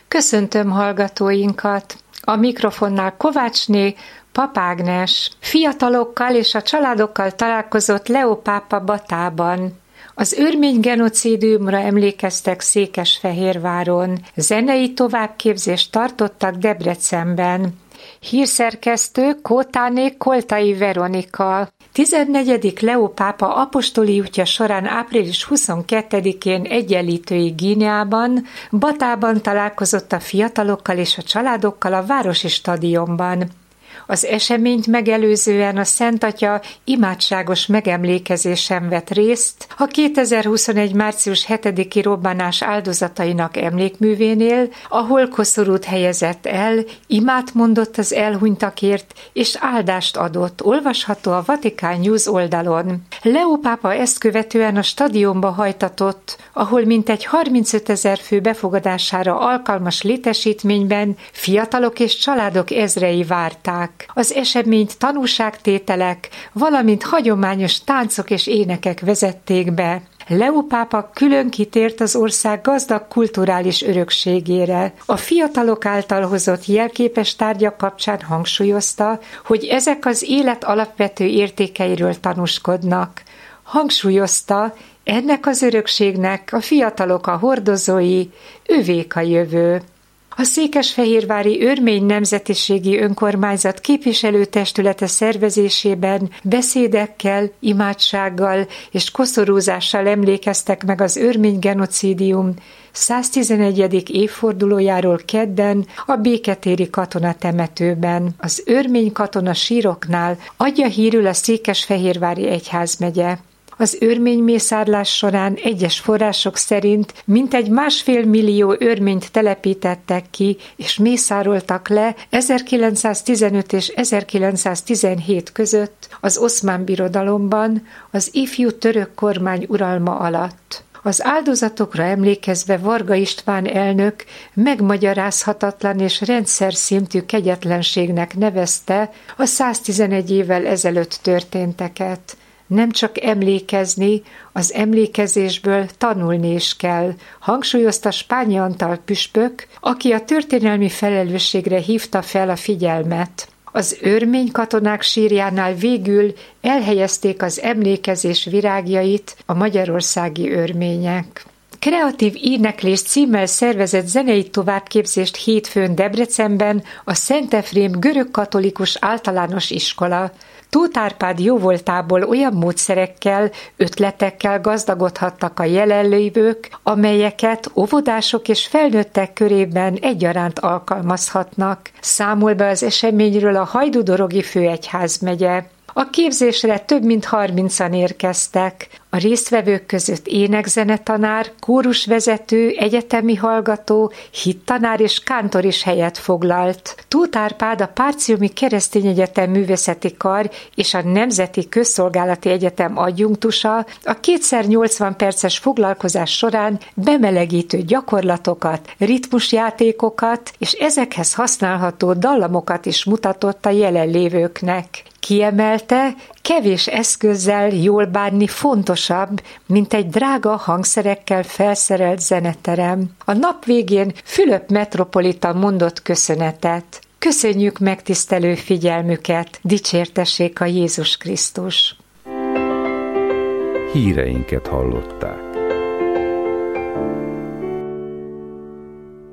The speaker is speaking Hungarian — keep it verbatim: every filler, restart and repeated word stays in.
Köszöntöm hallgatóinkat! A mikrofonnál Kovácsné Pap Ágnes fiatalokkal és a családokkal találkozott Leó pápa Batában. Az örmény genocídiumra emlékeztek Székesfehérváron, zenei továbbképzést tartottak Debrecenben. Hírszerkesztő Kótáné Koltai Veronika. tizennegyedik Leó pápa apostoli útja során április huszonkettedikén Egyenlítői Guineában, Batában találkozott a fiatalokkal és a családokkal a városi stadionban. Az eseményt megelőzően a Szent Atya imádságos megemlékezésen vett részt a kétezer-huszonegy. március hetediki robbanás áldozatainak emlékművénél, ahol koszorút helyezett el, imát mondott az elhunytakért és áldást adott, olvasható a Vatikán News oldalon. Leó pápa ezt követően a stadionba hajtatott, ahol mintegy harmincötezer fő befogadására alkalmas létesítményben fiatalok és családok ezrei várták. Az eseményt tanúságtételek, valamint hagyományos táncok és énekek vezették be. Leó pápa külön kitért az ország gazdag kulturális örökségére. A fiatalok által hozott jelképes tárgyak kapcsán hangsúlyozta, hogy ezek az élet alapvető értékeiről tanúskodnak. Hangsúlyozta, ennek az örökségnek a fiatalok a hordozói, övék a jövő. A Székesfehérvári Örmény Nemzetiségi Önkormányzat képviselőtestülete szervezésében beszédekkel, imádsággal és koszorúzással emlékeztek meg az örmény genocídium száztizenegyedik évfordulójáról kedden a Béketéri katonatemetőben. Az örmény katona síroknál adja hírül a Székesfehérvári egyházmegye. Az örmény mészárlás során egyes források szerint mintegy másfél millió örményt telepítettek ki és mészároltak le ezerkilencszáztizenöt és ezerkilencszáztizenhét között az Oszmán Birodalomban az ifjú török kormány uralma alatt. Az áldozatokra emlékezve Varga István elnök megmagyarázhatatlan és rendszer szintű kegyetlenségnek nevezte a száztizenegy évvel ezelőtt történteket. Nem csak emlékezni, az emlékezésből tanulni is kell, hangsúlyozta Spányi Antal püspök, aki a történelmi felelősségre hívta fel a figyelmet. Az örmény katonák sírjánál végül elhelyezték az emlékezés virágjait a magyarországi örmények. Kreatív éneklés címmel szervezett zenei továbbképzést hétfőn Debrecenben a Szent Efrém görögkatolikus általános iskola. Tóth Árpád jóvoltából olyan módszerekkel, ötletekkel gazdagodhattak a jelenlévők, amelyeket óvodások és felnőttek körében egyaránt alkalmazhatnak. Számol be az eseményről a Hajdúdorogi Főegyházmegye. A képzésre több mint harmincan érkeztek. A résztvevők között énekzenetanár, kórusvezető, egyetemi hallgató, hittanár és kántor is helyet foglalt. Tóth Árpád a Párciumi Keresztény Egyetem Művészeti Kar és a Nemzeti Közszolgálati Egyetem adjunktusa a kétszer nyolcvan perces foglalkozás során bemelegítő gyakorlatokat, ritmusjátékokat és ezekhez használható dallamokat is mutatott a jelenlévőknek. Kiemelte, kevés eszközzel jól bánni fontosabb, mint egy drága hangszerekkel felszerelt zeneterem. A nap végén Fülöp metropolita mondott köszönetet. Köszönjük megtisztelő figyelmüket, dicsértessék a Jézus Krisztus! Híreinket hallották.